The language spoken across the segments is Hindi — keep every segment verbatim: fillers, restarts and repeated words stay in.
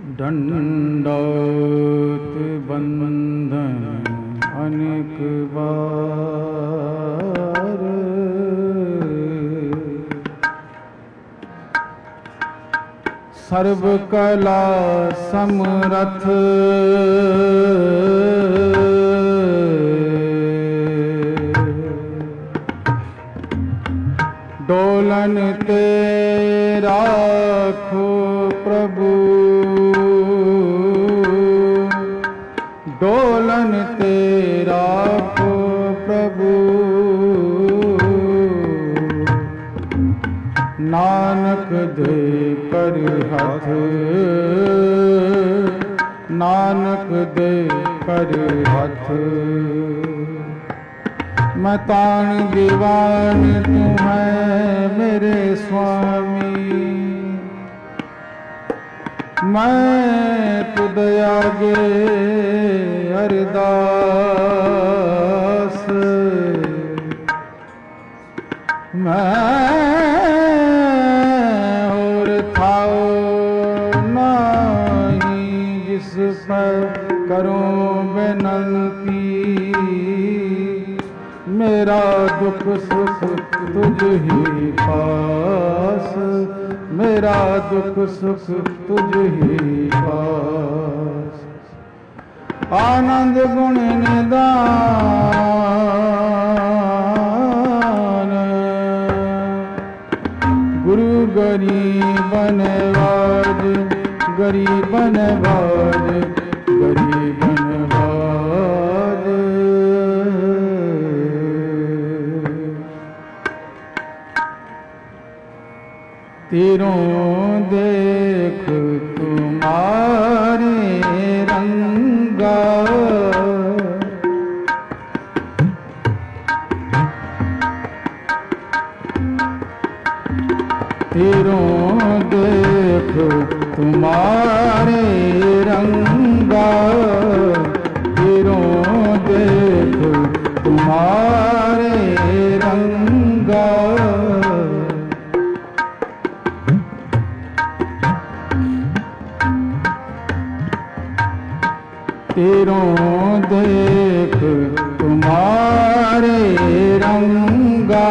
दंडौत बंधन अनेक बार, सर्व कला समरथ डोलन ते राखो प्रभु, डोलन ते राखो प्रभु, नानक दे कर हाथ, नानक दे कर हाथ। मैं तान दीवान तू है मेरे स्वामी, मैं तुद आगे अरदास, मैं और थाओ नहीं जिस पर करूं बेनती, मेरा दुख सुख तुझ ही पास, मेरा दुख सुख तुझ ही पास। आनंद गुण निदान गुरु गरीब नवाज, गरीब नवाज, गरीब नवाज। तेरों देख तुम्हारे रंगा, तेरों देख तुम्हारे रंगा, तेरों देख तुम्हारे रंगा। तेरों देख तुम्हारे रंगा,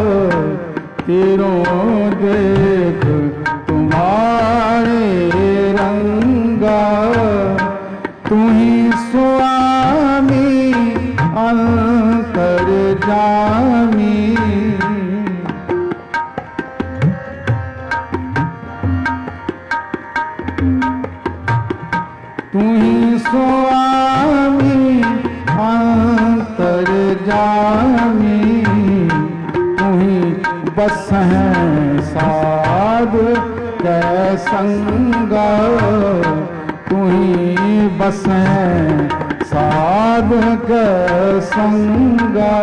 तेरों देख तुम्हारे रंगा। तू ही स्वामी अंतर्यामी, तू ही स्वामी अंतर्यामी, तू ही बस है साध कै संगा, तू ही बस है साध कै संगा।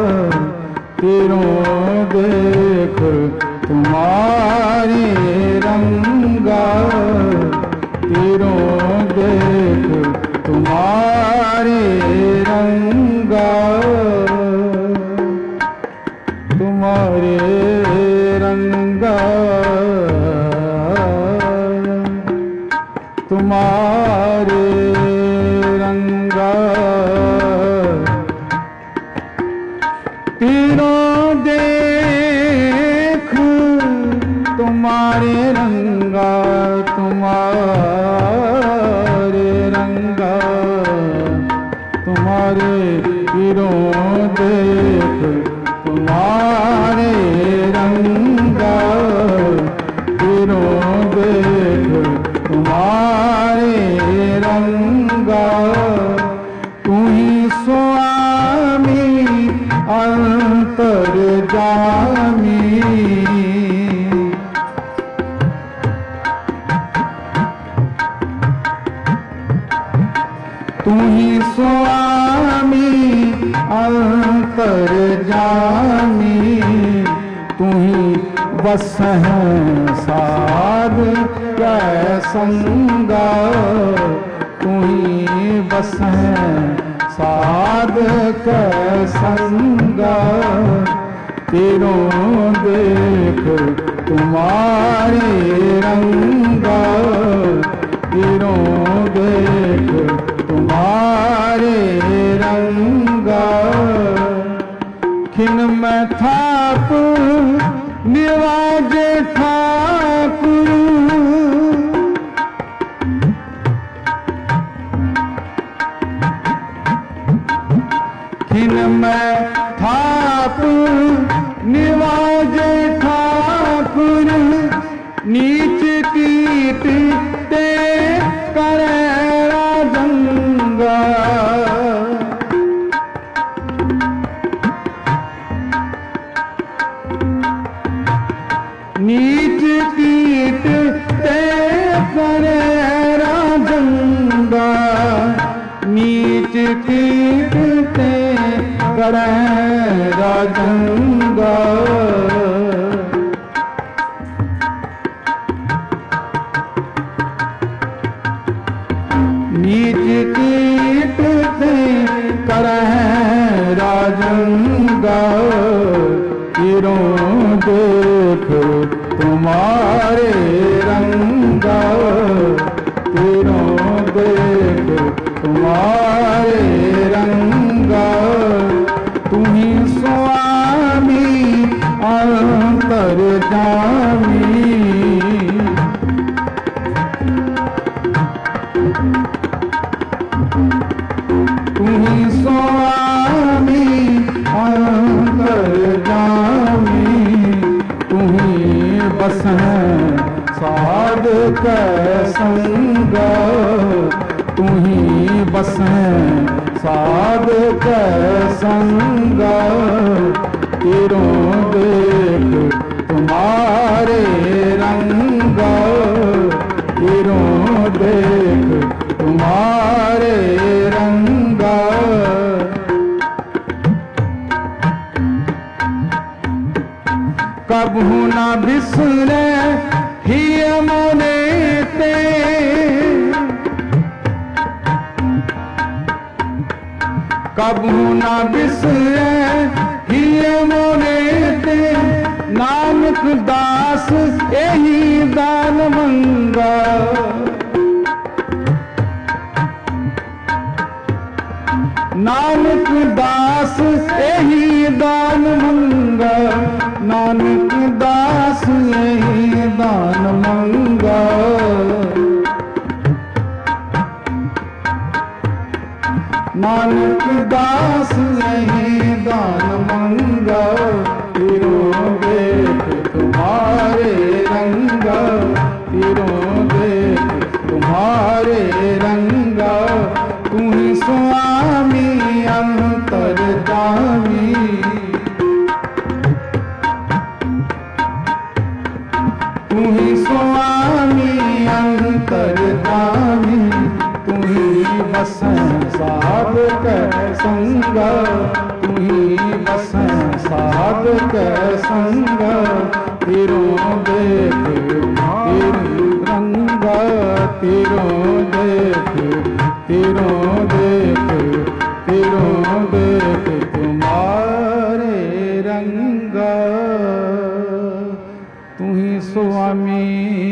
तेरों देख तुम्हारे रंगा, तेरों देख तुम्हारे रंगा, तुम्हारे रंगा, तुम्हारे रंगा। तेरों देख तुम्हारे रंगा, तुम्हारे रंगा, तुम्हारे तीरों देख तुम्हारे रंगा, तीरों देख तुम्हारे रंगा। तू ही स्वामी अंतर्यामी, तू ही स्वामी अंतर्यामी, तू ही बस है साध कै संगा, तू ही बस है साध कै संगा। तेरों देख तुम्हारे रंगा, तेरों मैं थाप निवाजे ठाकुर नीच कीट ते करे राजंगा। नीच कीट ते करे राजंगा। नीच कीट ते करे राजंगा। नीच कीट ते करे राजंगा। तिरों देख तुम्हारे रंगा। तिरों देख तुम्हारे रंगा। तुम्ही स्वामी अंतर्यामी। तुम्ही स्वामी अंतर्यामी। तुम्ही बसहैं साधक संग। तुम्ही बसहैं साधक संग। तिरों देख तुम्हारे रंग। तिरों देख तुम्हारे रंग। कबहू न बिसरे हिय मने ते। कबहू न बिसरे हिय मने ते। नानक दास यही दान मंगा। नानक दास यही दान मंगा। नानक दास यही दान मंगा। नानक दास यही दान मंगा। तिरों देख तुम्हारे रंगा। तिरों देख तुम्हारे रंगा। तुम्ही स्वामी अंतर्यामी। तुम्ही स्वामी अंतर्यामी। तुम्ही बसहैं साधक संग। तुम्ही बसहैं साधक संग। तिरों देख तेरी रंगा। तिरों देख तिरों देख तिरों देख तुम्हारे रंगा। तुम्ही स्वामी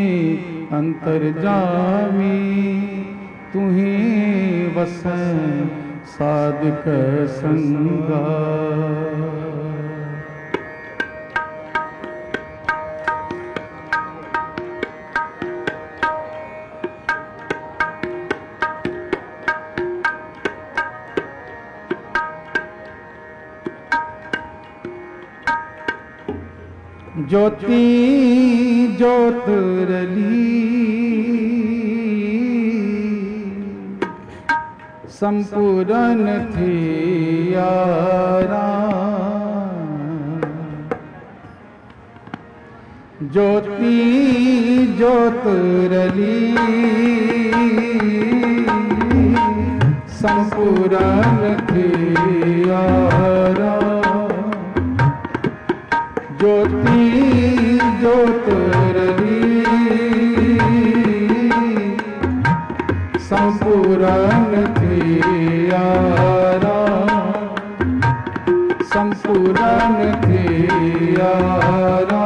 अंतर्यामी। तुम्ही बसहैं साधक संगा। ज्योति ज्योत रली संपूर्ण थी यारा। ज्योति ज्योत रली संपूर्ण थी यारा। ज्योति ज्योत रली संपूर्ण थी यारा। संपूर्ण थी यारा।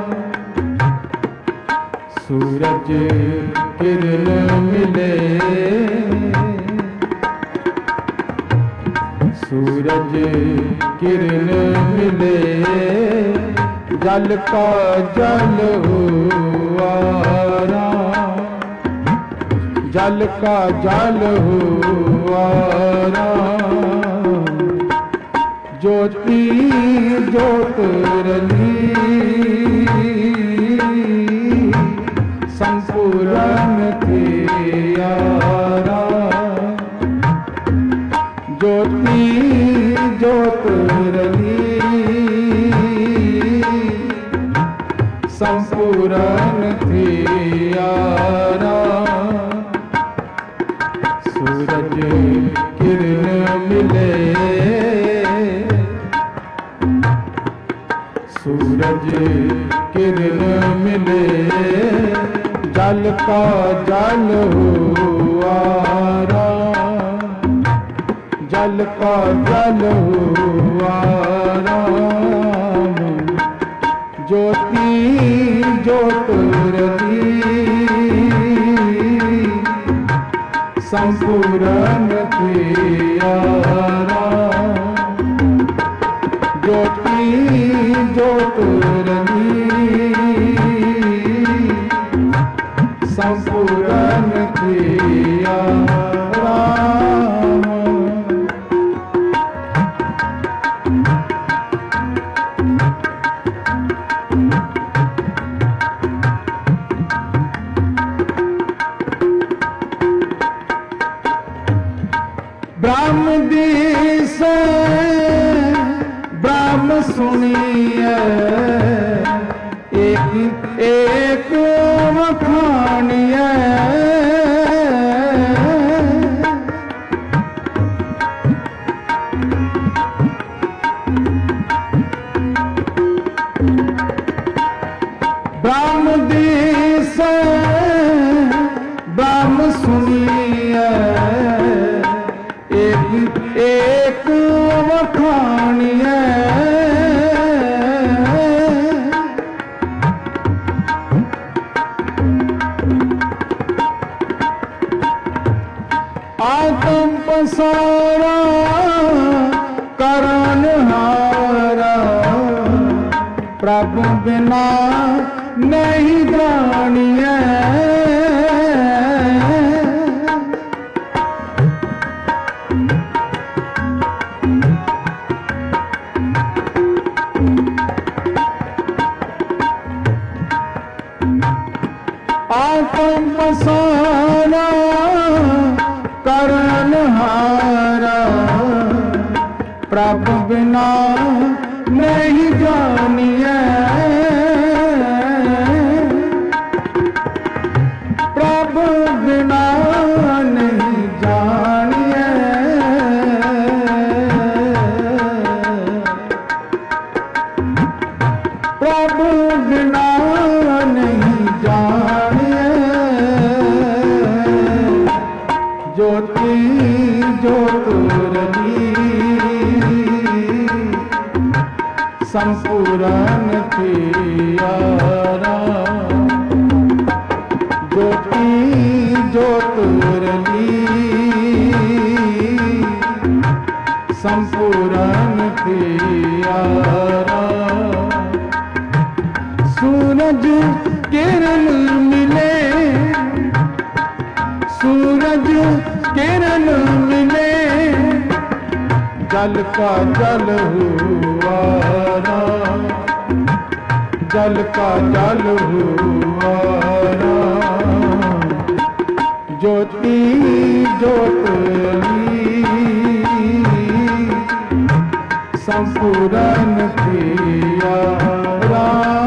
सूरज किरण मिले। सूरज किरण मिले। जल का जल हुआ राम। जल का जल हुआ राम। ज्योति ज्योत रली संपूर्ण तेरा ज्योति ज्योत रली संपूर्ण तेरा सूरज किरण मिले सूरज किरण मिले जल का जल हुआ जल का जल हुआ ज्योति ज्योत रली संपूर्ण तेरा ज्योति ज्योत रली संपूर्ण तेरा ब्रह्म देश ब्रह्म सुनिए एक एक वखानिए ब्रह्म देश ब्रह्म सुनिए एक एक वखानिए आत्म पसारा करण हारा प्रभु बिना नहीं जानिए आत्म पसारा करण हारा प्रभु बिना नहीं जानिए प्रभु बिना नहीं जानिए प्रभु बिना नहीं जानिए ज्योति ज्योत रली संपूर्ण तेरा ज्योति ज्योत रली संपूर्ण तेरा सूरज किरण मिले सूरज किरण मिले जल का जल हुआ जल का जल हुआ ज्योति ज्योत रली संपूर्ण तेरा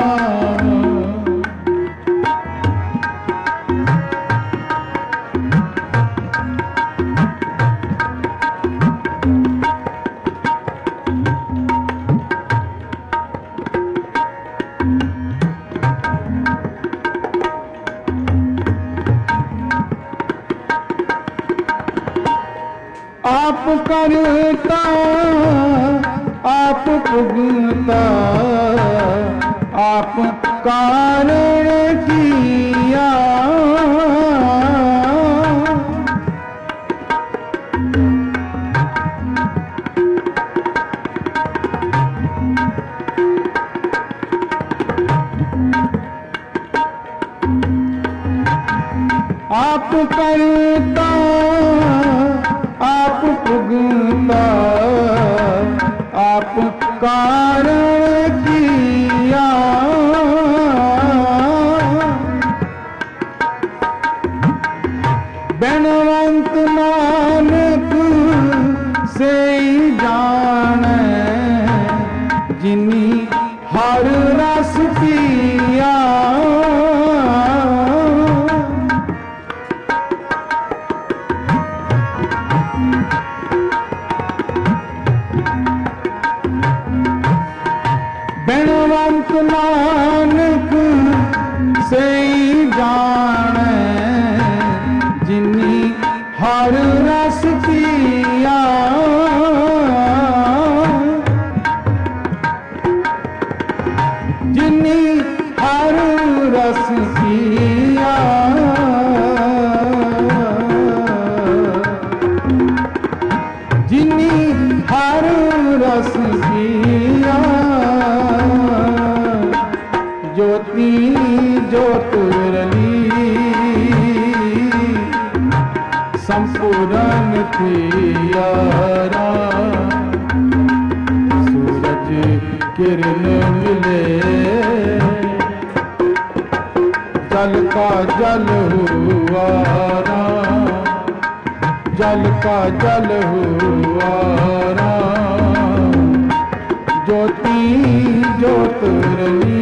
आप करता आप पुगता आप कारण किया आप करता आप पुगता आप कारण किया बेनवंत नानक से जाने जिनी हर रस पिया बेनवंत नानक से जाने जिनी हर रस पिया जिनी हर रस पिया जिनी हर रस पिया ज्योति ज्योतिरली संपूर्ण प्यारा सूरज किरण मिले जल का जल हुआ जल का जल हुआ ज्योति ज्योतिरली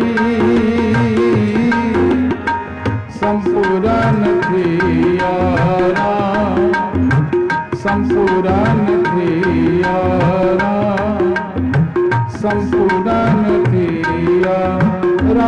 संपूर्ण प्यारा संपूर्ण प्यारा संपूर्ण प्यारा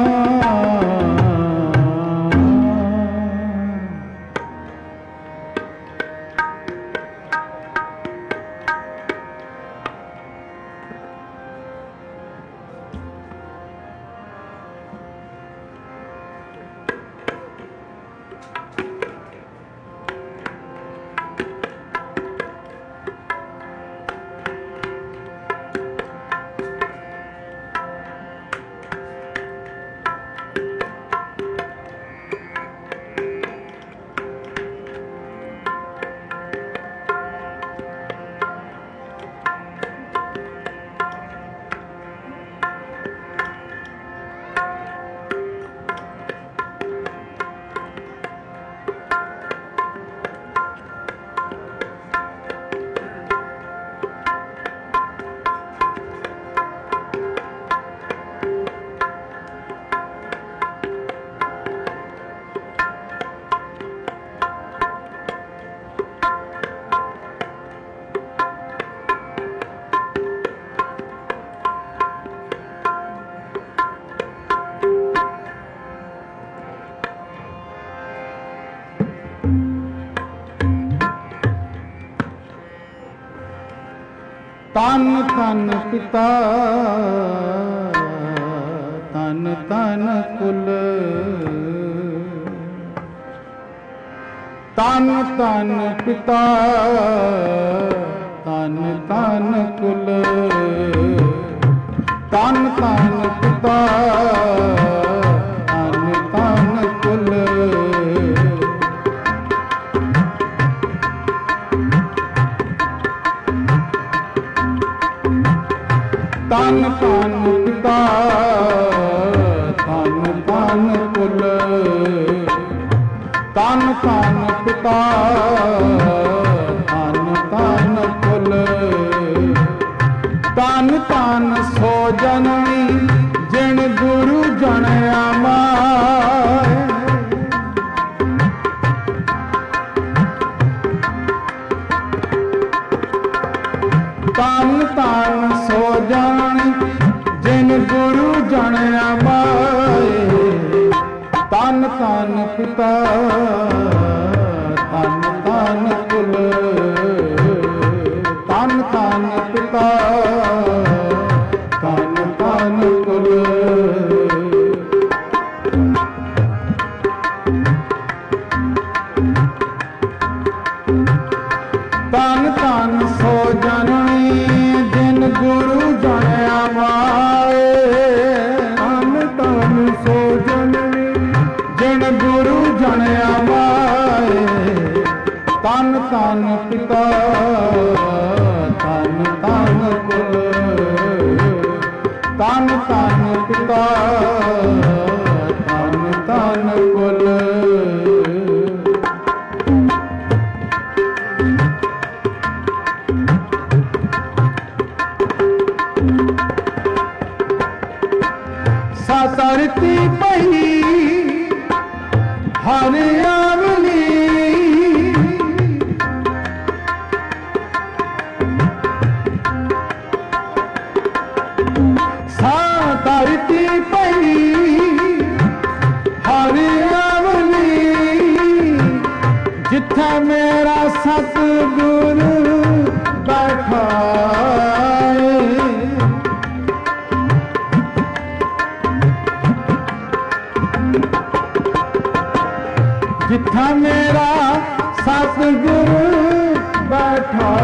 तन तन पिता तन तन कुल तन तन पिता तन तन कुल तन तन पिता तन तन कुल तन तन पिता तन तन कुल तन तन पिता तन तन कुल तन तन सो जननी जिन गुरु जणया माय तन तन सो जानी जिन गुरु जणया माए तन तन पिता तन तन कुल तन तन पिता तन तन कुल तन तन सो जननी जिन गुरु जणया माए तन तन सो जननी जिन गुरु जणया माए तन तन पिता तन तन कुल ਤਨ ਤਨ ਪਿਤਾ ਤਨ ਤਨ ਕੁਲ ਸਰਤੀ ਪਈ ਹਰ ਆਵਲੀ ਸਰਤੀ ਪਈ ਹਰ ਆਵਲੀ ਜਿੱਥੇ ਮੇਰਾ ਸਤਿਗੁਰ ਬੈਠਾ ਜਿੱਥਾ ਮੇਰਾ ਸਤਿਗੁਰ ਬੈਠਾ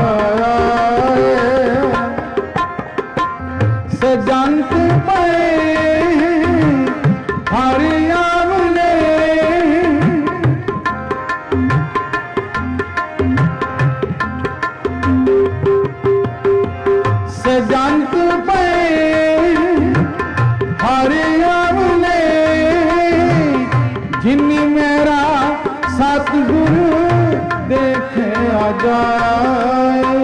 ਸਜੰਤ ਪਏ ਹਰ ਆਵਲੇ ਸਜੰਤ ਪਏ ਹਰ ਆਵਲੇ ਜਿਨੀ ਮੇਰਾ ਸਤਿਗੁਰ ਦੇਖਿਆ ਜਾਏ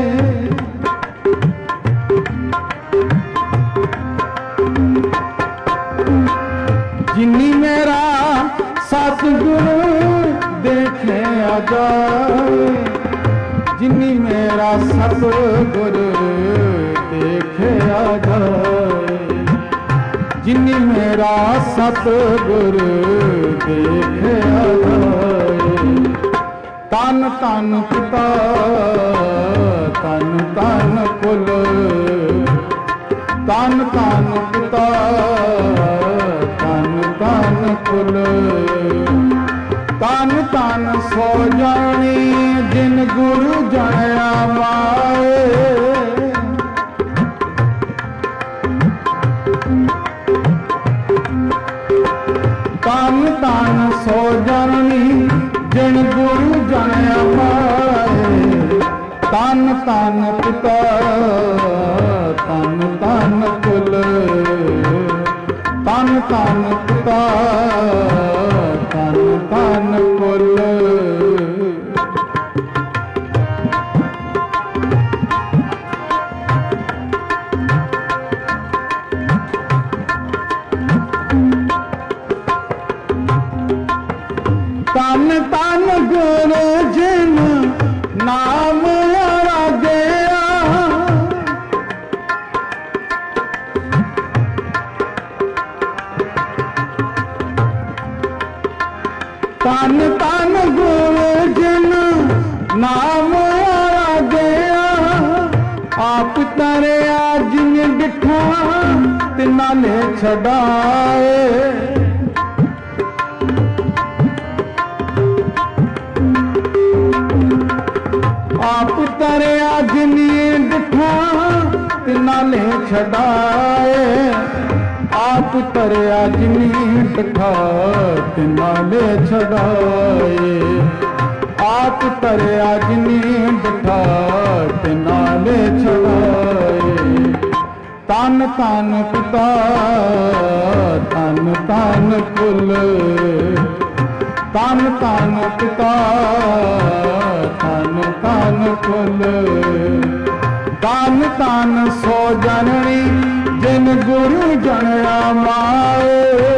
ਜਿਨੀ ਮੇਰਾ ਸਤਿਗੁਰ ਦੇਖਿਆ ਜਾਏ ਜਿਨੀ ਮੇਰਾ ਸਤਿਗੁਰ ਦੇਖਿਆ ਜਾਏ ਜਿਨੀ ਮੇਰਾ ਸਤਿਗੁਰ ਦੇਖਿਆ ਜਾਏ ਤਨ ਤਨ ਪਿਤਾ ਤਨ ਤਨ ਕੁਲ ਤਨ ਤਨ ਪਿਤਾ ਤਨ ਤਨ ਕੁਲ ਤਨ ਤਨ ਸੋ ਜਾਣੀ ਜਿਨ ਗੁਰੂ ਜਾਣਿਆ ਮਾਏ ਤਨ ਤਨ ਸੋ ਜਾਣੀ ਜਿਨ ਗੁਰੂ ਜਾਣਿਆ ਮਾਏ ਤਨ ਤਨ ਪਿਤਾ ਤਨ ਤਨ ਕੁਲ ਤਨ ਤਨ ਪਿਤਾ ਤਨ ਤਨ ਕੁਲ ਤਨ ਤਨ ਗੁਰੂ ਜਿਨ ਨਾਮ ਰਾਗਿਆ ਤਨ ਤਨ ਗੁਰੂ ਜਿਨ ਨਾਮ ਰਾਗਿਆ ਆਪ ਤਰਿਆ ਜਿਨ ਡਿਠਾ ਤਿਨਾ ਨੇ ਛਡਾਏ ਆਪ ਤਰਿਆ ਜਿਨੀ ਡਿਠਾ ਤਿਨਾ ਨੇ ਛਡਾਏ ਆਪ ਤਰਿਆ ਜਿਨੀ ਡਿਠਾ ਤਿਨਾ ਨੇ ਛਡਾਏ ਆਪ ਤਰਿਆ ਜਿਨੀ ਡਿਠਾ ਤਿਨਾ ਨੇ ਛਡਾਏ ਤਨ ਤਨ ਪਿਤਾ ਤਨ ਤਨ ਕੁਲ ਤਨ ਤਨ ਪਿਤਾ ਤਨ ਤਨ ਕੁਲ ਤਨ ਤਨ ਸੋ ਜਨਨੀ ਜਿਨ ਗੁਰੂ ਜਣਿਆ ਮਾਏ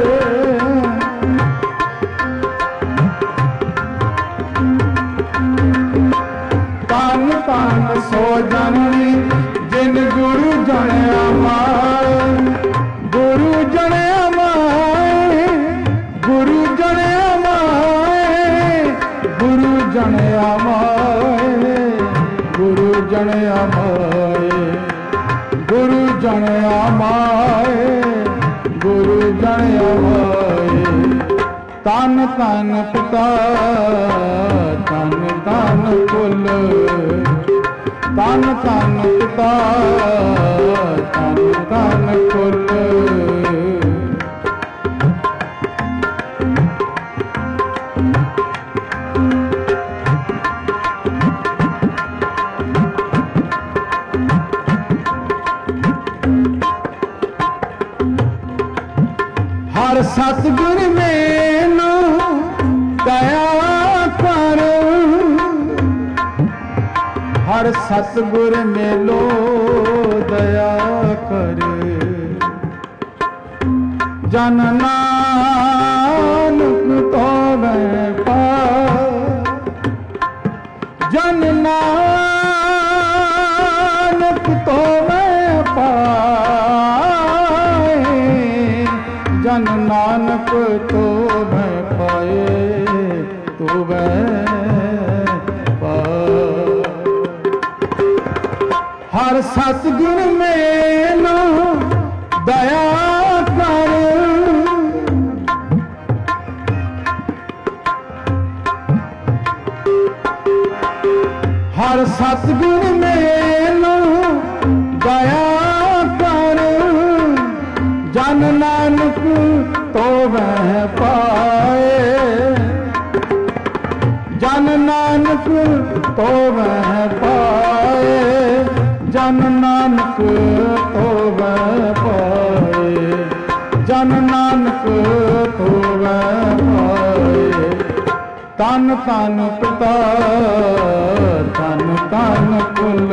ਤਨ ਤਨ ਸੋ ਜਨਨੀ ਜਿਨ ਗੁਰੂ ਜਣਿਆ ਮਾਏ ਗੁਰੂ ਜਣਿਆ ਮਾਏ ਗੁਰੂ ਜਣਿਆ ਮਾਏ ਗੁਰੂ ਜਣਿਆ ਮਾਏ ਗੁਰੂ ਜਣਿਆ ਮਾਏ ਗੁਰੂ ਜਣਿਆ ਮਾਏ ਗੁਰੂ ਜਣਿਆ ਮਾਏ ਤਨ ਤਨ ਪਿਤਾ ਤਨ ਤਨ ਕੁਲ ਤਨ ਤਨ ਪਿਤਾ ਤਨ ਤਨ ਕੁਲ ਸਤਿਗੁਰ ਮੈਨੂੰ ਦਇਆ ਕਰ, ਹਰ ਸਤਿਗੁਰ ਮੇਲੋ ਦਇਆ ਕਰ। ਜਨ ਨਾਨਕ ਤੋਵੈ ਪਾਇ, ਜਨ ਨਾਨਕ ਤੋਵੈ ਪਾਇ, ਜਨ ਨਾਨਕ ਤੋਵੈ ਪਾਇ, ਤੋਵੈ ਪਾਇ। ਹਰ ਸਤਿਗੁਰ ਮੈਨੂੰ ਦਇਆ ਕਰ, ਹਰ ਸਤਿਗੁਰ ਮੈਨੂੰ ਦਇਆ ਕਰ, ਜਨ ਨਾਨਕ ਤੋਵੈ ਪਾਇ, ਜਨ ਨਾਨਕ ਤੋਵੈ ਪਾਇ, ਜਨ ਨਾਨਕ ਤੋਵੈ ਪਾਇ, ਜਨ ਨਾਨਕ ਤੋਵੈ ਪਾਇ। ਤਨ ਤਨ ਪਿਤਾ ਤਨ ਤਨ ਕੁਲ,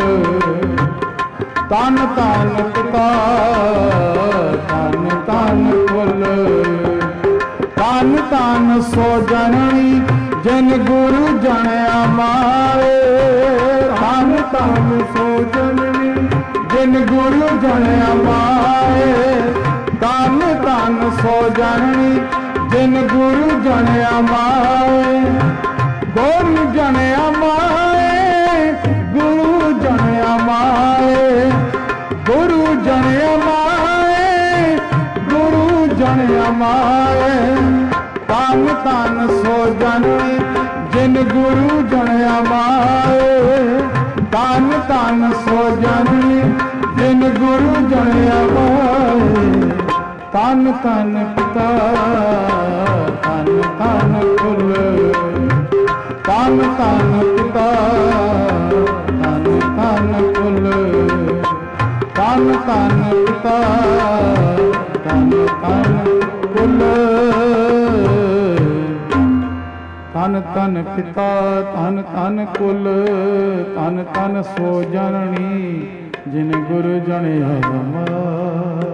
ਤਨ ਤਨ ਪਿਤਾ ਤਨ ਤਨ ਕੁਲ, ਤਨ ਤਨ ਸੋ ਜਨਨੀ ਜਿਨ ਗੁਰੂ ਜਣਿਆ ਮਾਰੇ, ਤਨ ਤਨ ਸੋ ਜਨਨੀ ਜਿਨ ਗੁਰੂ ਜਣਿਆ ਮਾਰੇ, ਤਨ ਤਨ ਸੋ ਜਨਨੀ ਜਿਨ ਗੁਰੂ ਜਣਿਆ ਮਾਰੇ, ਗੁਰੂ ਜਣਿਆ ਮਾਰੇ, ਗੁਰੂ ਜਣਿਆ ਮਾਰੇ, ਗੁਰੂ ਜਣਿਆ ਮਾਰੇ, ਗੁਰੂ ਜਣਿਆ ਮਾਰੇ। ਤਨ ਤਨ ਸੋ ਜਨਨੀ ਜਿਨ ਗੁਰੂ ਜਣਿਆ ਮਾਰੇ, ਤਨ ਤਨ ਸੋ ਜਨਨੀ ਜਿਨ ਗੁਰੂ ਜਣਿਆ ਮਾਰੇ। ਤਨ ਤਨ ਪਿਤਾ ਤਨ ਤਨ ਕੁਲ, ਤਨ ਤਨ ਪਿਤਾ ਤਨ ਤਨ ਕੁਲ, ਤਨ ਤਨ ਪਿਤਾ ਤਨ ਤਨ ਕੁਲ, ਤਨ ਤਨ ਪਿਤਾ ਤਨ ਤਨ ਕੁਲ, ਤਨ ਤਨ ਸੋ ਜਨਨੀ ਜਿਨ ਗੁਰੂ ਜਣਿਆ ਮਾਰੇ।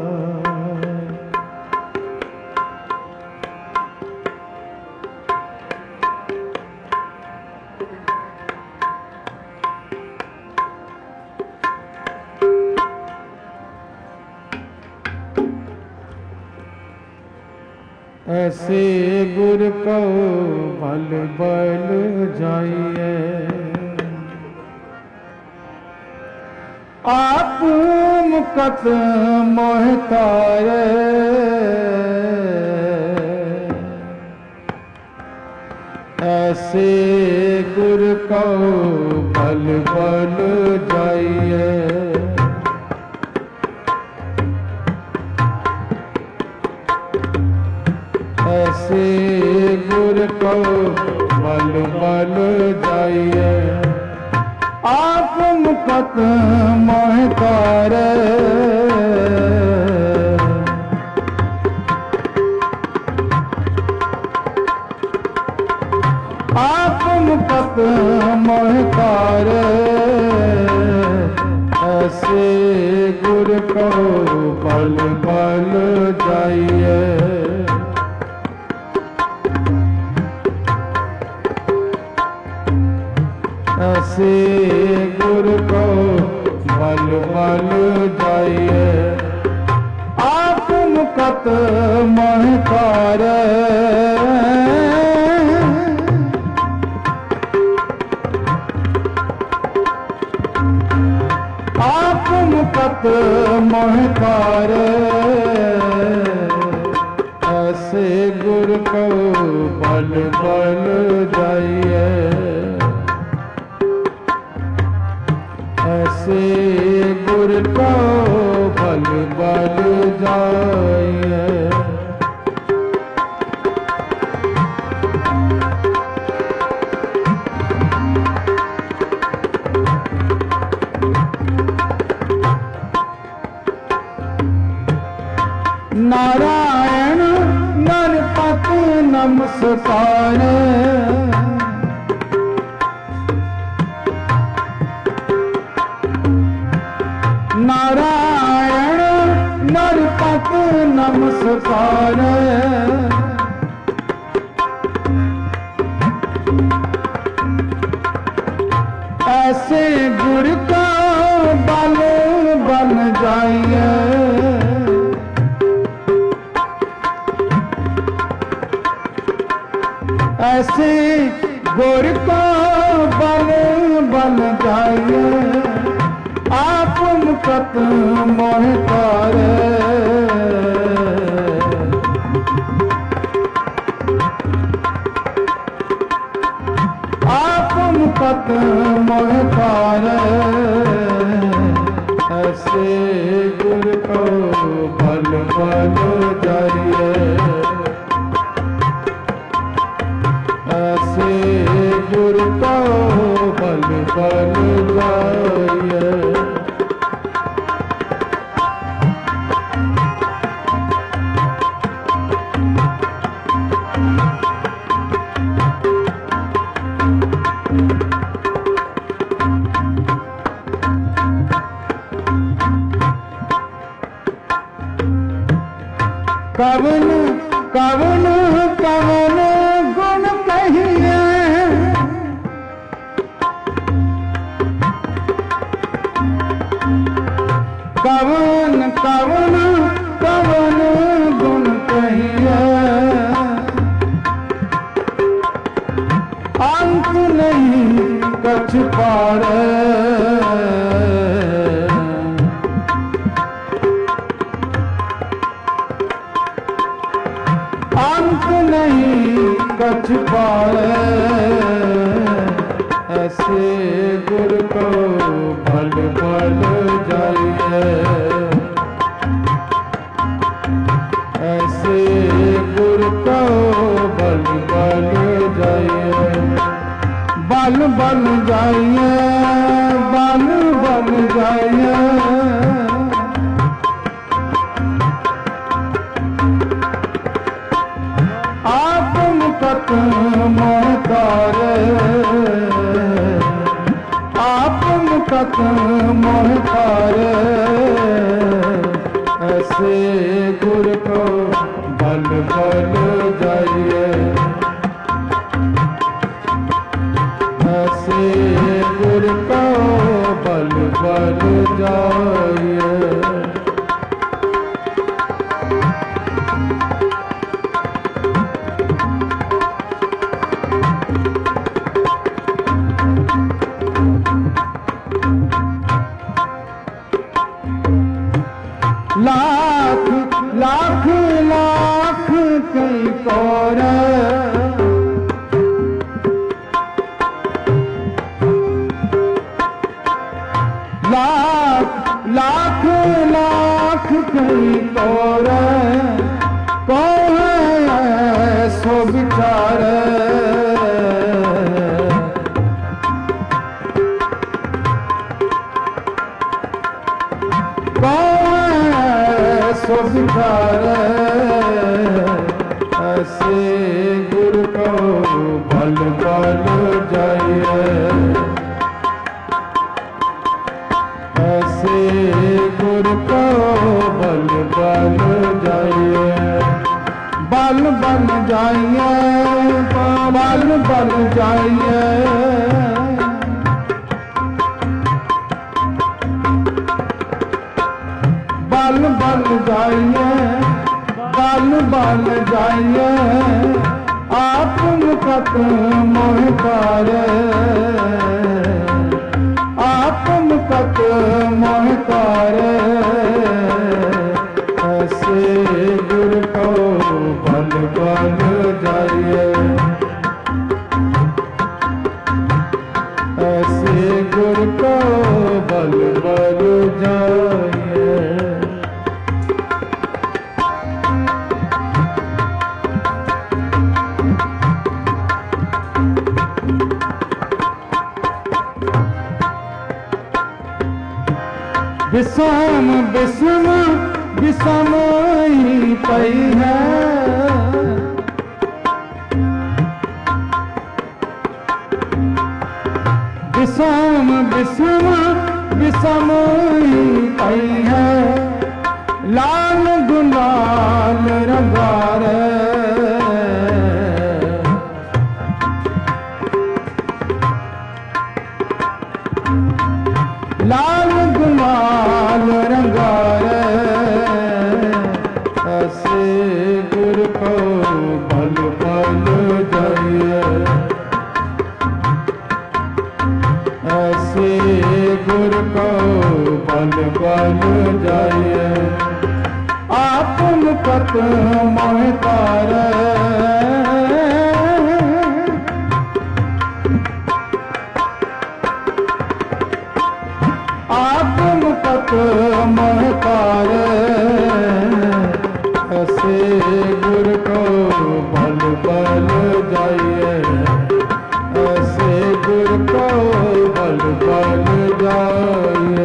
ऐसे गुर को बल बल जाइए, आप मुकत मोह तारे, ऐसे गुर को बल बल जाइए, ऐसे गुर को बल बल जाइए, आप मुकत मोह तारे, आप मुकत मोह तारे, ऐसे गुर को बल बल जाइए, ऐसे गुर को बल बल जाइए, आप मुकत मोह तारे, आप मुकत मोह तारे, ऐसे गुर को बल बल जाइए, ऐसे गुर को बल बल जाइए। नारायण नर नमस्कार। नारायण नरपत नमस्कार। ऐसे गुर का बल बन जाइए। ऐसे गुर का बल बन जाइए। आप मुकत मोहकार। आप मुकत मोहकार। ऐसे गुर को बल बन जाइए। ऐसे गुर को बल बन जाइए। कवन कवन कवन गुण कहिए। कवन कवन कवन गुण कहिए। अंत नहीं कछ पारे। अंत नहीं कछ पाए। ऐसे गुर को बल बल जाइए। ऐसे गुर को बल बल जाइए। बल बल जाइए। बल बल जाइए। आप मुकत मोहकार। आप मुकत मोहकार। ऐसे गुर को बल बल जाइए। ऐसे गुर को बल बल जाइए। लाख लाख लाख कई कौर। लाख लाख लाख कई कौर। कौन है सो विचार। सो विचार। ऐसे गुर को बल बल जाइए। ऐसे गुर को बल बल जाइए। बल बल जाइए। बल बल जाइए। बल बल जाइए। बल बल जाइए। आप मुकत मोहकार। आप मुकत मोहकार। ऐसे गुर को बल बल जाइए। ऐसे गुर को बल बल जाइए। विषम विषम विषम ही पई है। विषम विषम विषम ही कई है, लाल गुलाल रंगारे। लाल गुलाल रंगारे, ऐसे गुर को बल बल जाइए, ऐसे गुर को बल बल जाइए। आपन पत मोहतार, आपन पत मोहतार, ऐसे गुर को बल बल जाइए, ऐसे गुर को बल बल जाइए।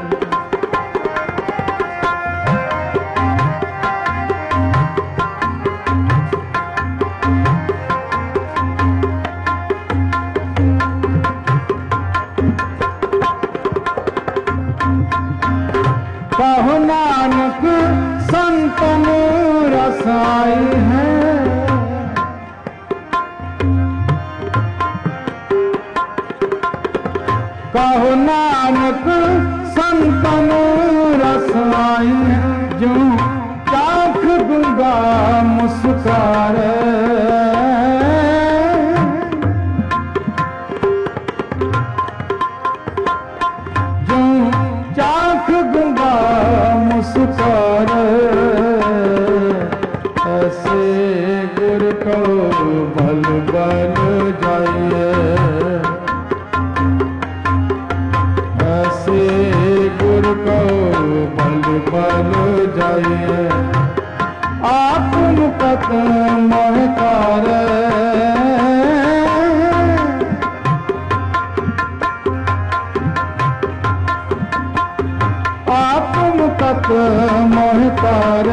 कहो नानक संतन रसाई है, कहो नानक संतन रसाई है, जो चाख दूंगा मुस्कारे। जो चाख दूंगा मुस्कारे, ऐसे गुर को बल बल जाइए, ऐसे गुर को बल बल जाइए। आपन पत मोहतार, आपन पत मोहतार,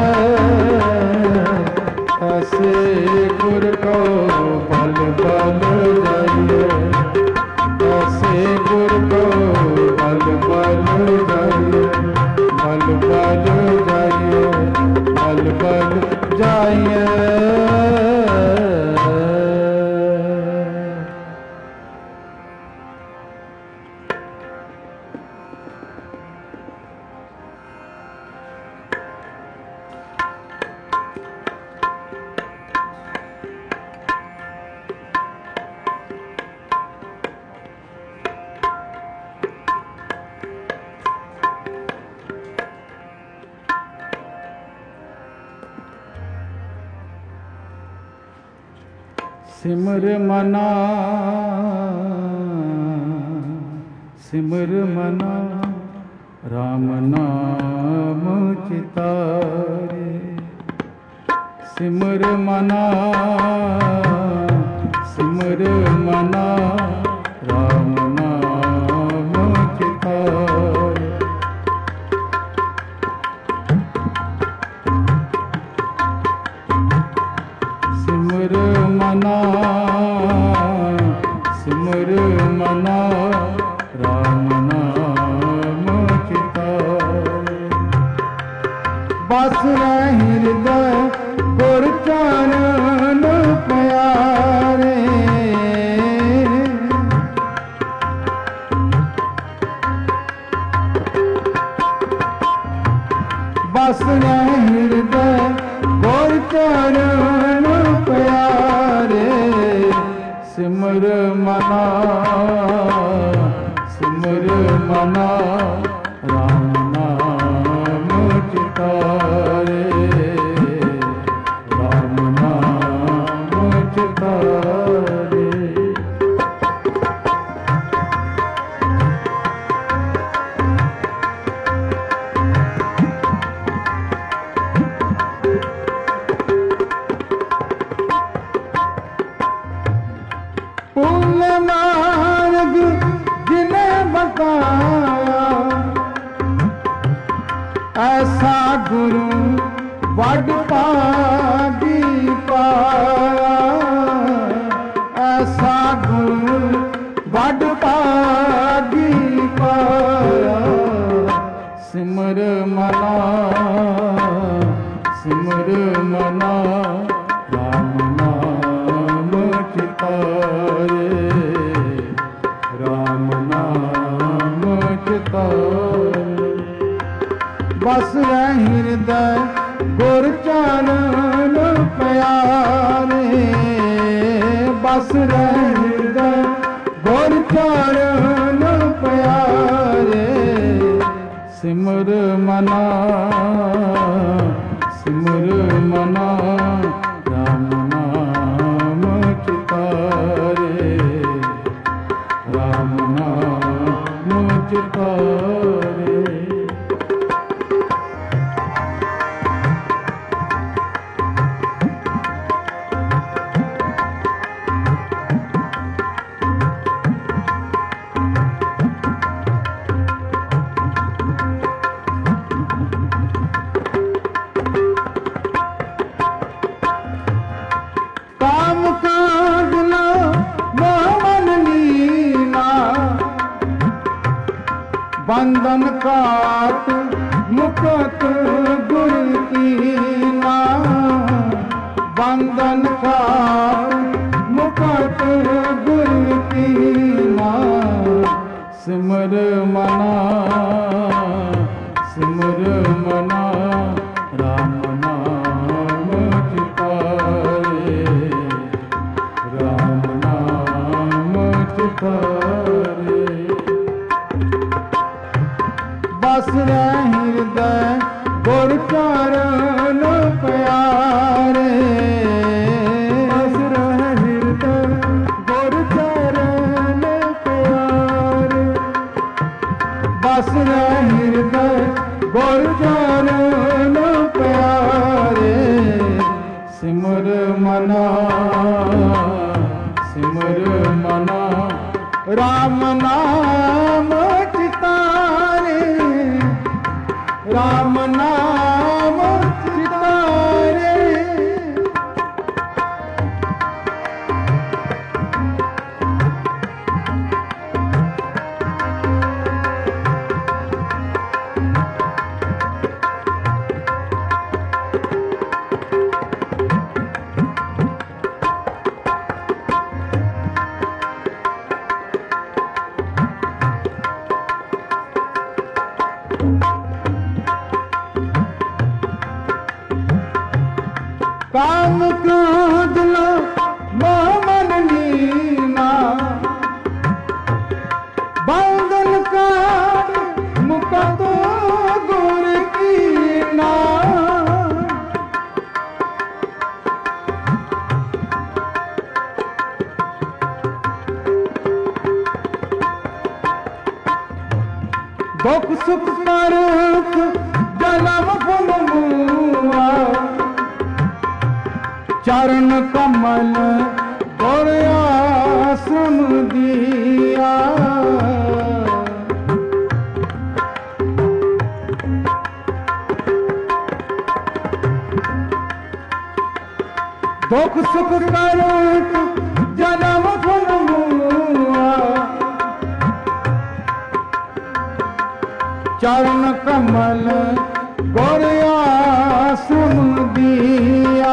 ऐसे गुर को बल बल जाइए, ऐसे गुर को बल बल जाइए, बल बल जाइए, बल बल जाइए। सिमर मना सिमर मना राम नाम चितारे। सिमर मना सिमर मना राम नाम चितारे। सिमर मना सिमर मना राम नाम चितारे। बस हृदय गुर चरण प्यारे। बस हृदय गुर चरण प्यारे। सिमर मना सिमर मना राम नाम चितारे। राम नाम चितारे। पुण्य मार्ग जिन्हें बताया, ऐसा गुरु वड भागी पाया। ऐसा गुरु वड भागी पाया। सिमर मना सिमर मना राम नाम चितारे, राम नाम चितारे। बस हृदय गुर चरण प्यारे, बस हृदय गुर चरण प्यारे। सिमर मना सिमर मना राम नाम चितारे, राम नाम चितारे। बंधन काट मुकत गुर कीना, बंधन काट मुकत गुर कीना। सिमर मना सिमर मना राम नाम चितारे, राम नाम चितारे। बस हृदय गुर चरण प्यारे, बस हृदय गुर चरण प्यारे। बस हृदय गुर चरण प्यारे। सिमर मना सिमर मना राम नाम चितारे, राम नाम चितारे। काम क्रोध लो मोहन लीना, बंधन काट मुकत गुर कीना। दुख सुख परख जन्म फल मुआ, चरण कमल गुर आश्रम दिया। दुख सुख करत जन्म फल मुआ, चरण कमल गुर आश्रम दिया।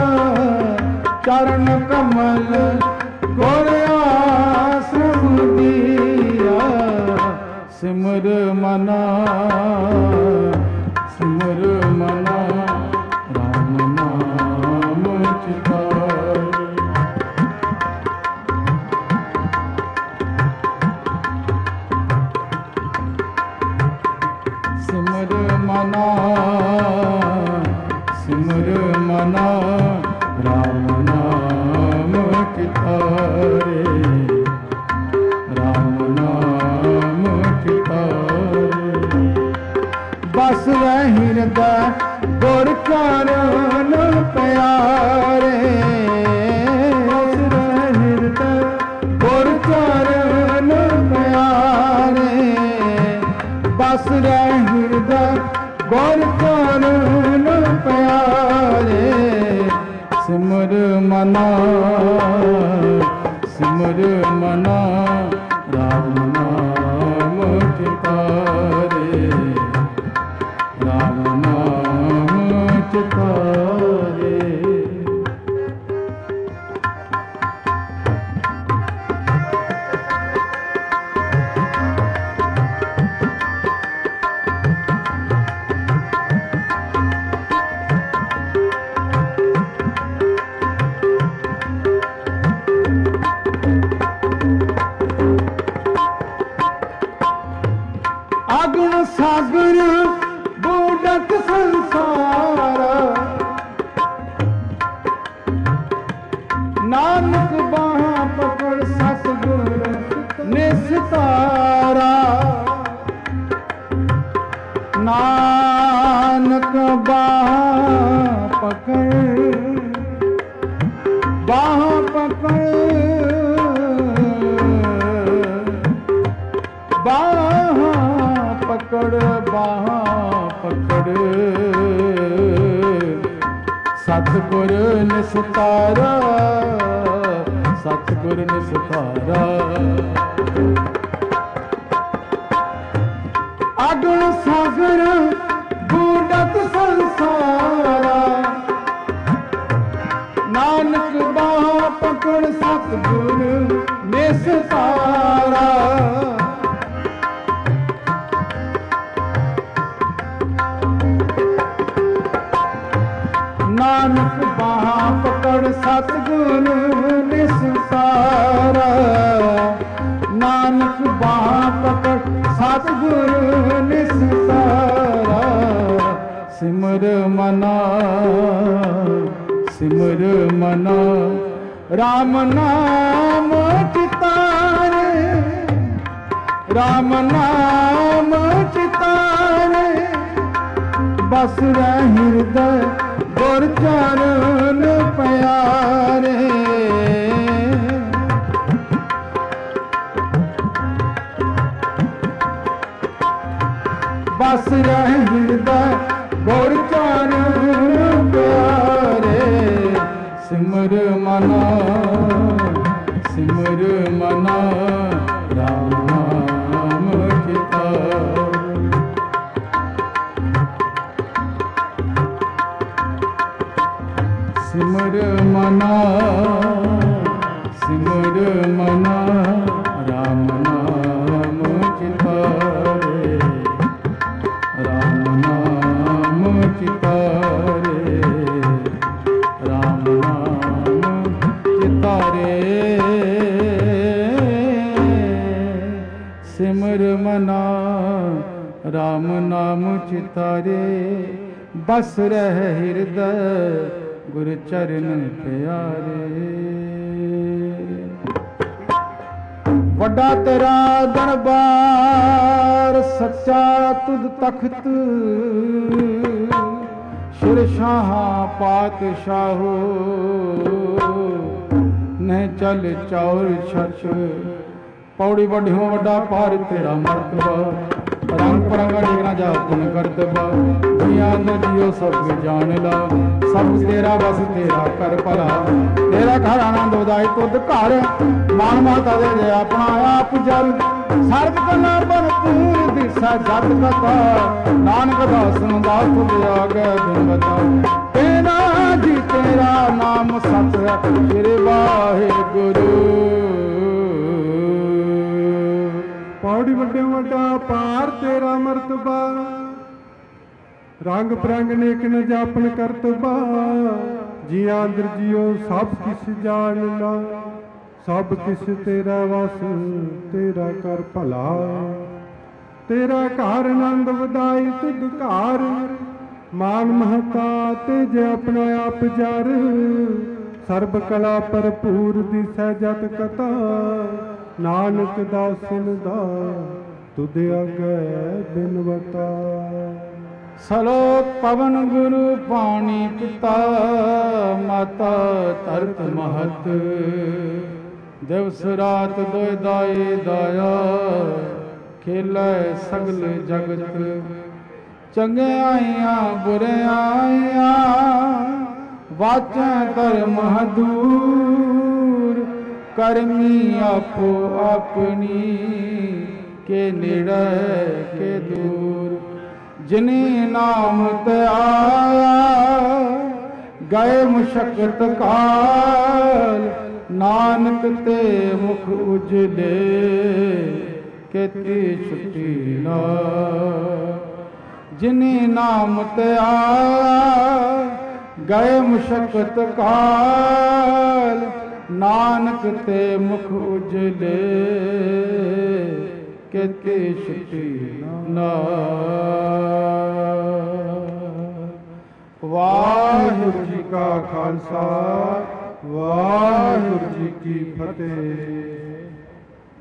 चरण कमल गुर आश्रम दिया। सिमर मना सिमर मना राम नाम चितारे, सिमर मना सिमर मना राम नाम चितारे, राम नाम चितारे। बस हृदय गुर चरण प्यारे, बस हृदय गुर चरण प्यारे। बस हृदय गुर चरण प्यारे। सिमर मना सिमर मना ਅਗਨ ਸਾਗਰ ਬੂਡਕ ਸੰਸਾਰ, ਨਾਨਕ ਬਾਹਾਂ ਪਕੜ ਸਤਿਗੁਰ ਨਿਸਤਾਰਾ। ਨਾਨਕ ਬਾਹਾਂ ਪਕੜ, ਬਾਹਾਂ ਪਕੜ, ਬਾਹਾਂ ਪਕੜ, ਬਾਹਾਂ ਪਕੜ, ਸਤਿਗੁਰ ਨਿਸਤਾਰਾ, ਸਤਿਗੁਰ ਨਿਸਤਾਰਾ। ਅਗਨ ਸਾਗਰ ਬੂਡਕ ਸੰਸਾਰਾ, ਨਾਨਕ ਬਾਹਾਂ ਪਕੜ ਸਤਿਗੁਰ ਨਿਸਤਾਰਾ। ਨਾਨਕ ਬਾਹਾਂ ਪਕੜ ਸਤਿਗੁਰ ਨਿਸਤਾਰਾ, ਨਾਨਕ ਬਾਹਾਂ ਪਕੜ ਸਤਿਗੁਰ ਨਿਸਤਾਰਾ। ਸਿਮਰ ਮਨਾ, ਸਿਮਰ ਮਨਾ, ਰਾਮ ਨਾਮ ਚਿਤਾਰੇ, ਰਾਮ ਨਾਮ ਚਿਤਾਰੇ। ਬਸ ਰਹਿ ਹਿਰਦੈ ਗੁਰ ਚਰਨ ਪਿਆਰੇ। ਬਸ ਰਹਿ ਹਿਰਦੈ ਗੁਰ ਚਰਨ ਪਿਆਰੇ। ਸਿਮਰ ਮਨਾ, ਸਿਮਰ ਮਨਾ, ਰਾਮ ਨਾਮ ਚਿਤਾਰੇ। ਸਿਮਰ ਮਨਾ, ਸਿਮਰ ਮਨਾ, ਰਾਮ ਨਾਮ ਚਿਤਾਰੇ, ਰਾਮ ਨਾਮ ਚਿਤਾਰੇ, ਰਾਮ ਨਾਮ ਚਿਤਾਰੇ। ਸਿਮਰ ਮਨਾ, ਰਾਮ ਨਾਮ ਚਿਤਾਰੇ। ਬਸ ਰਹਿ ਹਿਰਦੈ ਗੁਰ ਚਰਨ ਪਿਆਰੇ। ਵੱਡਾ ਤੇਰਾ ਦਰਬਾਰ ਸੱਚਾ ਤੁਧ ਤਖਤ, ਸ਼ਿਰਸ਼ਾਹਾਂ ਪਾਤਸ਼ਾਹੋ। ਨਹਿ ਚਲ ਚੌਰ ਛਛ, ਪੌੜੀ ਵੱਡਿਓ ਵੱਡਾ ਪਾਰ ਤੇਰਾ ਮਰਤਬਾ। ਰੰਗ ਪਰੰਗਾ ਡੇਗਣਾ ਜਾ ਪੁਨ ਕਰਤਬਾ। ਦੁਨੀਆ ਅੰਦਰ ਜੀਓ ਸਭ ਜਾਣ ਲਾ, ਸਭ ਤੇਰਾ ਬਸ ਤੇਰਾ ਕਰ ਭਲਾ। ਤੇਰਾ ਘਰ ਆਨੰਦ ਵਧਾਏ ਤੁਧ ਘਰ, ਮਾਨ ਮਾਤਾ ਦੇ ਜੇ ਆਪਣਾ ਆਪ ਜਲ। ਸਰਬ ਕਲਾ ਭਰਪੂਰ ਦਿਸਾ ਜਤ ਕਥਾ, ਨਾਨਕ ਦਾਸਨ ਦਾ ਤੁਧ ਆਗੇ ਬਿਨ ਬਤਾ। ਤੇਰਾ ਜੀ ਤੇਰਾ ਨਾਮ ਸਤ ਹੈ, ਸ੍ਰੀ ਵਾਹਿਗੁਰੂ। ਪੌੜੀ ਵੱਡਿਓ ਵੱਡਾ ਪਾਰ ਤੇਰਾ ਮਰਤਬਾ। ਰੰਗ ਪ੍ਰੰਗ ਨੇਕ ਨ ਜਾਪਨ ਕਰਤਬਾ। ਜੀਆਂ ਅੰਦਰ ਜੀਓ ਸਭ ਕਿਸ ਜਾਣ ਲਾ, ਸਭ ਕਿਸ ਤੇਰਾ ਵਸ ਤੇਰਾ ਕਰ ਭਲਾ। ਤੇਰਾ ਘਰ ਆਨੰਦ ਵਧਾਈ ਤੁਧ ਘਰ, ਮਾਨ ਮਹਤਾ ਤੇ ਜੇ ਆਪਣਾ ਆਪ ਜਰ। ਸਰਬ ਕਲਾ ਭਰਪੂਰ ਦਿਸੈ ਜਤ ਕਥਾ, ਨਾਨਕ ਦਾਸਨ ਦਾ ਤੁਧ ਆਗੇ ਬਿਨਵਤਾ। ਸਲੋਕ ਪਵਨ ਗੁਰੂ ਪਾਣੀ ਪਿਤਾ, ਮਾਤਾ ਧਰਤ ਮਹਤ। ਦਿਵਸ ਰਾਤ ਦੋਇ ਦਾਈ ਦਾਇਆ, ਖੇਲੇ ਸਗਲ ਜਗਤ। ਚੰਗਿਆਈਆਂ ਬੁਰਿਆਈਆਂ, ਵਾਚੈ ਧਰਮ ਹਦੂਰ। ਕਰਮੀ ਆਪੋ ਆਪਣੀ, ਕੇ ਨੇੜੇ ਕੇ ਦੂਰ। ਜਿਨੇ ਨਾਮ ਤੇ ਆਇਆ, ਗਏ ਮੁਸ਼ਕਤ ਕਾਲ। ਨਾਨਕ ਤੇ ਮੁਖ ਉਜਲੇ, ਕੀਤੀ ਛੁੱਟੀ ਨਾ। ਜਿਨੇ ਨਾਮ ਤੇ ਆਇਆ, ਗਏ ਮੁਸ਼ਕਤ ਕਾਲ। ਨਾਨਕ ਤੇ ਮੁਖ ਉਜਲੇ, ਕਿਤੇ ਛੁੱਟੀ ਨਾ। ਵਾਹਿਗੁਰੂ ਜੀ ਕਾ ਖਾਲਸਾ, ਵਾਹਿਗੁਰੂ ਜੀ ਕੀ ਫਤਿਹ।